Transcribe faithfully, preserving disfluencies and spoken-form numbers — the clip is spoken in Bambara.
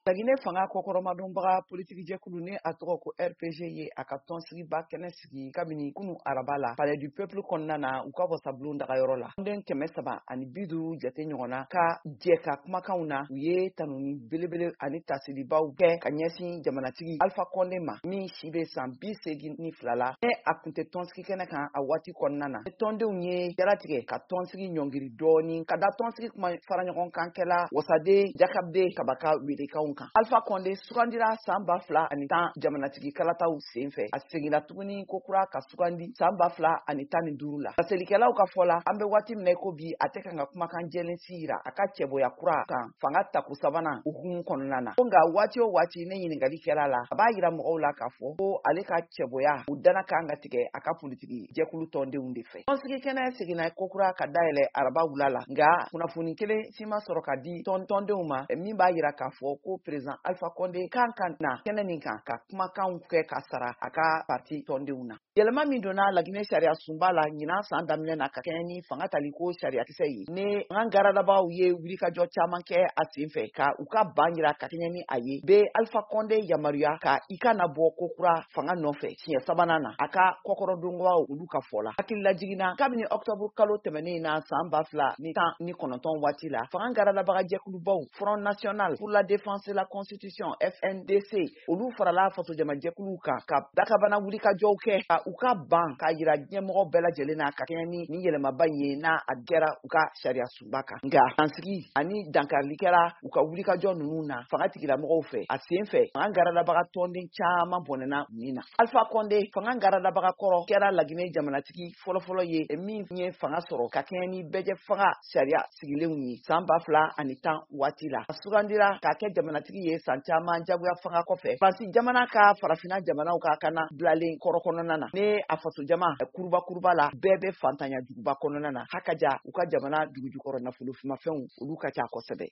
Laginɛ fanga kɔkɔrɔmadonbaga politiki jɛkulu ni a tɔgɔ ko R P G ye a ka tɔnsigiba kɛnɛ sigi kabini kunu araba la Palais du Peuple kɔnɔna na u ka wasabulon dagayɔrɔ la. Den kɛmɛ saba ani bi duuru jate ɲɔgɔnna ka jɛ ka kumakanw na u ye tanuni belebele ani tasiribaw kɛ ka ɲɛsin jamanatigi Alpha Condé ma min si bɛ san bi segin ni fila la ne a kun tɛ tɔnsigi kɛnɛ kan a waati kɔnɔna na. Tɔndenw ye jaratigɛ ka tɔnsigi ɲɔngiri dɔɔni ka da tɔnsigi kuma fara ɲɔgɔn kan kɛla wasaden Jakabe Kabaka welekaw kan. Alpha Condé sugandira san ba fila ani tan jamanatigi kalataw senfɛ a seginna tuguni ko kura ka sugandi san ba fila ani tan ni duuru la. Kaselikɛlaw ka fɔ la an bɛ waati min na ko bi a tɛ kan ka kumakan jɛlen si yira a ka cɛbɔya kura kan fanga taku sabanan hukumu kɔnɔna na. Ko nka waati o waati ne ɲininkali kɛra la a b'a yira mɔgɔw la k'a fɔ ko ale ka cɛbɔya u dana kan ka tigɛ a ka politiki jɛkulu tɔndenw de fɛ. Tɔnsigi kɛnɛ seginna ko kura ka dayɛlɛ araba wula la nka kunnafoni kelen si ma sɔrɔ ka di tɔn tɔndenw ma min b'a yira k'a fɔ ko président Alpha Condé kan kan na kɛnɛ nin kan ka kumakanw kɛ ka sara a ka parti tɔndenw na. Yɛlɛma min donna Laginɛ sariya sunba la ɲinan san daminɛ na ka kɛɲɛ ni fanga taliko sariyakisɛ ye ne an garadabaaw ye wulikajɔ caman kɛ a senfɛ ka u ka ban yira ka kɛɲɛ ni a ye be Alpha Condé yamaruya ka i kana bɔ ko kura fanga nɔfɛ siɲɛ sabanan na a ka kɔkɔrɔdonbaw olu ka fɔ la. Hakilila jiginna kabini octobre kalo tɛmɛnen na san ba fila ni tan ni kɔnɔntɔn waati la fanga garadabaga jɛkulubaw Front National pour la Défense de la Constitution F N D C olu farala fasojama jɛkuluw kan ka dakabana wulikajɔw kɛ ka u ka ban ka yira diɲɛmɔgɔ bɛɛ lajɛlen na ka kɛɲɛ ni ni yɛlɛmaba ye n'a a kɛra u ka sariya sunba kan. Nka ansigi ani dankarili kɛra u ka wulikajɔ ninnu na fanga tigilamɔgɔw fɛ a sen fɛ fanga garadabaga tɔnden caman bɔnɛna min na. Alpha Condé fanga garadabaga kɔrɔ kɛra Laginɛ jamanatigi fɔlɔfɔlɔ ye min ye fanga sɔrɔ ka kɛɲɛ ni bɛjɛ fanga sariya sigilenw ye san ba fila ani tan waati la. A sugandira k'a kɛ jamanatigi ye san caman jagoya fanga kɔfɛ. Faransi jamana ka farafina jamanaw ka kana bilalen kɔrɔ kɔnɔna na ne a faso jama kuruba kuruba la bɛɛ bɛ fantanya juguba kɔnɔna na hakaja u ka jamana dugujukɔrɔ nafolofimafɛnw olu ka ca kosɛbɛ.